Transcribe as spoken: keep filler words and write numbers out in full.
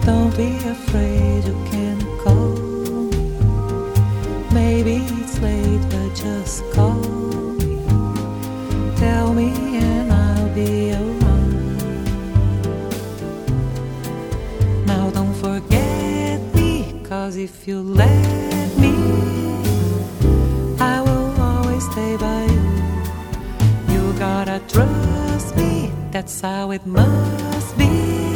Don't be afraid, you can call me. Maybe it's late, but just call me. Tell me and I'll be around. Now don't forget me, 'cause if you let me, I will always stay by you. You gotta trust me, that's how it must be.